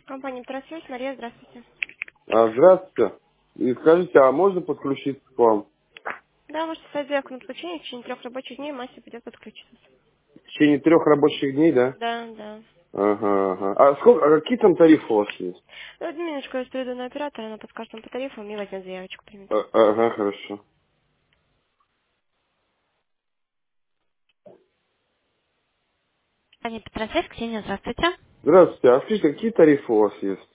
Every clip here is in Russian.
Компания «Трансвязь», Мария, здравствуйте. Здравствуйте. И скажите, а можно подключиться к вам? Да, можете создать заявку на подключение, в течение 3 рабочих дней мастер придет подключиться. В течение 3 рабочих дней, да? Да, да. Ага, ага. А какие там тарифы у вас есть? Ну, одну минуточку, я перейду на оператора, она подскажет вам по тарифам и возьмет заявочку, примет. Ага, хорошо. Компания «Петросвязь», Ксения, здравствуйте. Здравствуйте. А скажите, какие тарифы у вас есть?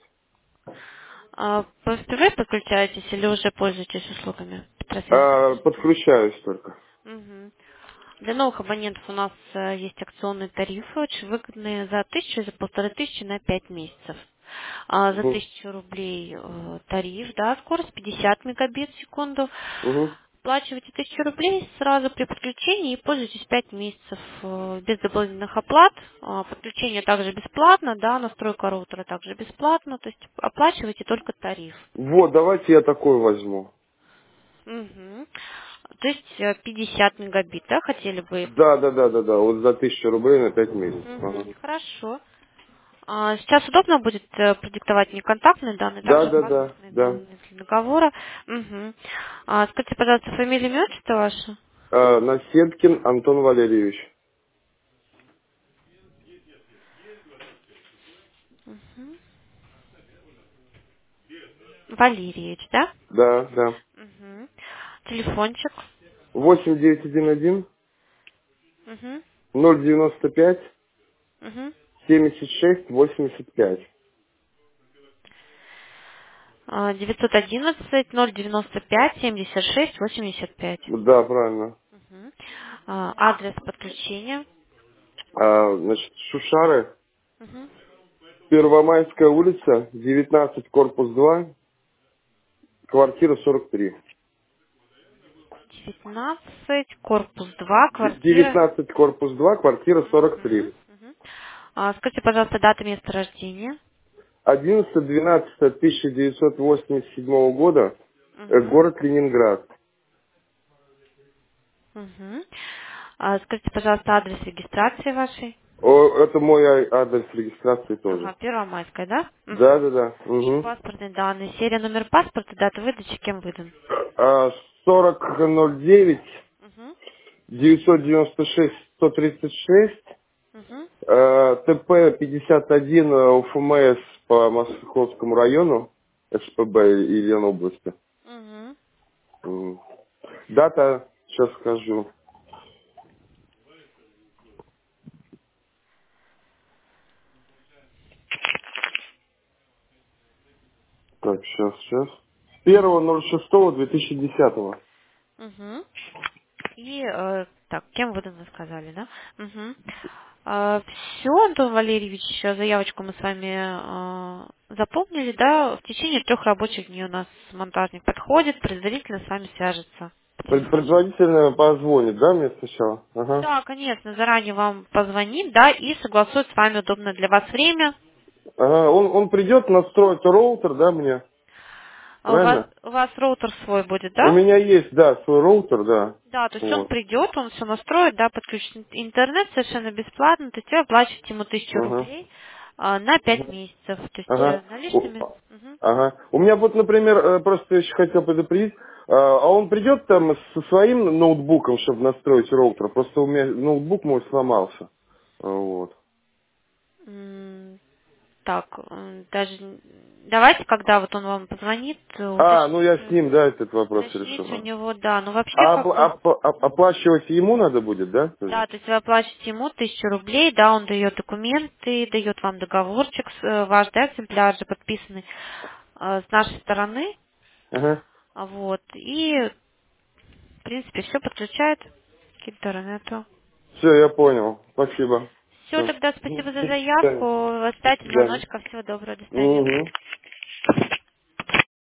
Вы впервые подключаетесь или уже пользуетесь услугами «Петросвязи»? Подключаюсь только. Мгм. Для новых абонентов у нас есть акционные тарифы, очень выгодные за 1000 и за 1500 на 5 месяцев. За Угу. 1000 рублей тариф, да, скорость 50 мегабит в секунду. Угу. Оплачиваете 1000 рублей сразу при подключении и пользуетесь 5 месяцев без дополнительных оплат. Подключение также бесплатно, да, настройка роутера также бесплатно, то есть оплачиваете только тариф. Вот, давайте я такой возьму. Мгм. То есть 50 мегабит, да, хотели бы? Да, да, да, да, да. Вот за 1000 рублей на 5 месяцев. Ага. Мгм. Хорошо. Сейчас удобно будет продиктовать мне контактные данные, Да, также да, да, паспортные да. данные для договора. Мгм. Скажите, пожалуйста, фамилия, имя, отчество ваше? Наседкин Антон Валерьевич. Мгм. Валерьевич, да? Да, да. Мгм. Телефончик. 8911 Мгм. 095 Мгм. 7685. 911-095-76-85. Да, правильно. Мгм. Адрес подключения. Значит, Шушары, Мгм. Первомайская улица, 19, корпус 2, квартира 43. 19, корпус 2, квартира. 19, корпус 2, квартира 43. Мгм. Мгм. Скажите, пожалуйста, дата места рождения. 11-12-1987 года, Мгм. город Ленинград. Мгм. Скажите, пожалуйста, адрес регистрации вашей. Это мой адрес регистрации тоже. Ага, Первомайская, да? Да, Мгм. да, да. И Угу. паспортные данные. Серия, номер паспорта, дата выдачи, кем выдан. 4009 Угу. 996 136 Угу. ТП 51 УФМС по Московскому району, СПБ и Ленобласти. Угу. М. Дата, сейчас скажу. Так, сейчас. 1.06.2010. Угу. И, так, кем выдан, вы сказали, да? Угу. Все, Антон Валерьевич, заявочку мы с вами заполнили, да? В течение 3 рабочих дней у нас монтажник подходит, предварительно с вами свяжется по телефону. Предварительно позвонит, да, мне сначала? Ага. Да, конечно, заранее вам позвонит, да, и согласует с вами удобное для вас время. Ага, он придет, настроит роутер, да, мне? Правильно? У вас роутер свой будет, У да? меня есть, да, свой роутер, да. Да, то есть он Вот. придет, он все настроит, да, подключит интернет совершенно бесплатно, то есть вы оплачиваете ему 1000 рублей Ага. на 5 месяцев, то есть Ага. наличными. Мгм. Ага. У меня вот, например, просто еще хотел предупредить, он придет там со своим ноутбуком, чтобы настроить роутер. Просто у меня ноутбук мой сломался. Вот. Так, даже давайте, когда вот он вам позвонит, Ну я с ним, да, этот вопрос уточните у решу. него, да, ну вообще как бы, Оплачивать ему надо будет, да? Тоже? да, то есть вы оплачиваете ему 1000 рублей, да, он дает документы, дает вам договорчик, ваш, да, экземпляр же подписанный с нашей стороны, Ага. вот, и, в принципе, все подключает к интернету. Все, я понял. Спасибо. Все, Все. тогда спасибо за До свидания. заявку, До ждать свидания. звоночка, всего доброго, до свидания. Угу.